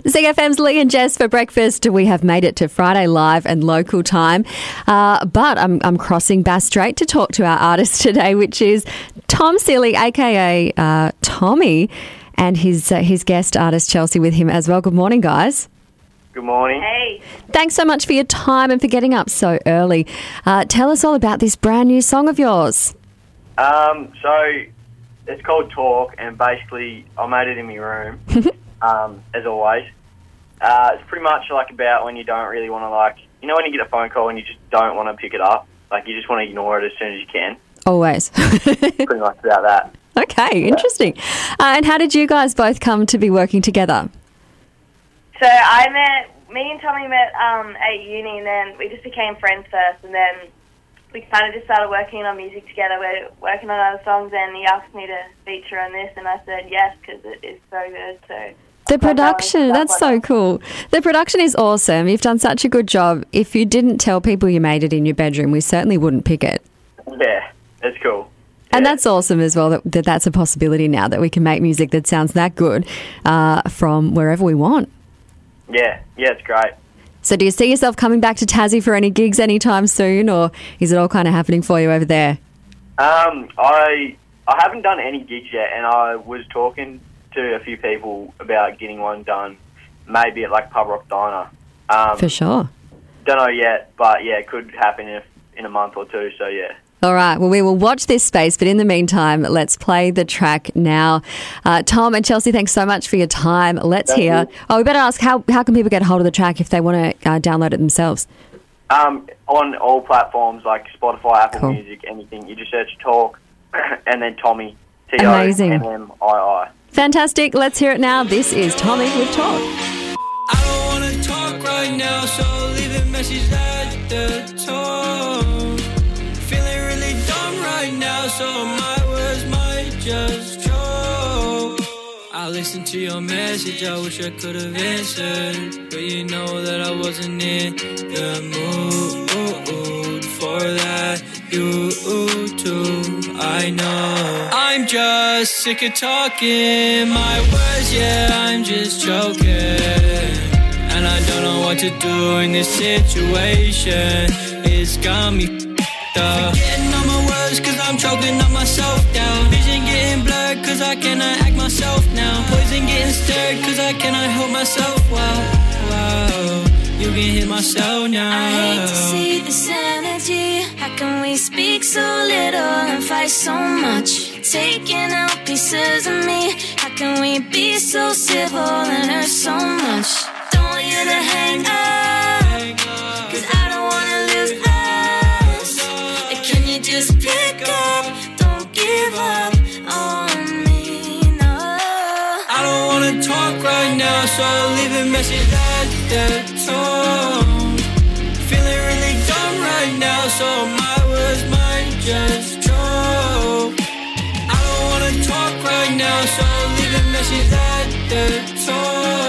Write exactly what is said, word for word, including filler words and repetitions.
C F M's Lee and Jess for breakfast. We have made it to Friday live and local time, uh, but I'm, I'm crossing Bass Strait to talk to our artist today, which is Tom Seeley, aka uh, Tommy, and his uh, his guest artist Chelsea with him as well. Good morning, guys. Good morning. Hey. Thanks so much for your time and for getting up so early. Uh, tell us all about this brand new song of yours. Um, so it's called Talk, and basically I made it in my room, um, as always. Uh, it's pretty much like about when you don't really want to, like, you know when you get a phone call and you just don't want to pick it up? Like, you just want to ignore it as soon as you can. Always. Pretty much about that. Okay, interesting. Uh, and how did you guys both come to be working together? So I met, me and Tommy met um, at uni, and then we just became friends first, and then we kind of just started working on music together. We're working on other songs, and he asked me to feature on this, and I said yes, because it is so good. So The production, that's so cool. The production is awesome. You've done such a good job. If you didn't tell people you made it in your bedroom, we certainly wouldn't pick it. Yeah, it's cool. And Yeah. that's awesome as well, that, that that's a possibility now, that we can make music that sounds that good uh, from wherever we want. Yeah, yeah, it's great. So do you see yourself coming back to Tassie for any gigs anytime soon, or is it all kind of happening for you over there? Um, I I haven't done any gigs yet, and I was talking to a few people about getting one done, maybe at like Pub Rock Diner. Um, For sure. Don't know yet, but yeah, it could happen in a, in a month or two, so yeah. All right, well, we will watch this space, but in the meantime, let's play the track now. Uh, Tom and Chelsea, thanks so much for your time. Let's Thank hear. you. Oh, we better ask, how, how can people get hold of the track if they want to uh, download it themselves? Um, on all platforms like Spotify, Apple Cool. Music, anything, you just search Talk and then Tommy, T O Amazing. M M I I. Fantastic. Let's hear it now. This is Tommy with Talk. I don't wanna talk right now, so leave a message at the tone. Feeling really dumb right now, so my words might just choke. I listened to your message, I wish I could have answered, but you know that I wasn't in the mood for that. You too, I know. I'm just sick of talking my words, yeah, I'm just choking. And I don't know what to do in this situation. It's got me f***ed up. Forgetting all my words cause I'm choking on myself down. Vision getting blurred cause I cannot act myself now. Poison getting stirred cause I cannot help myself. Wow, wow, you can hit myself now. I hate to see this energy. How can we speak so little and fight so much? Taking out pieces of me. How can we be so civil and hurt so much? Don't want you to hang up, cause I don't wanna lose us. Can you just pick up? Don't give up on me, no. I don't wanna talk right now, so leave a message at the tone. Feeling really dumb right now, so my words might just choke. I don't wanna talk right now, so leave a message at the tone.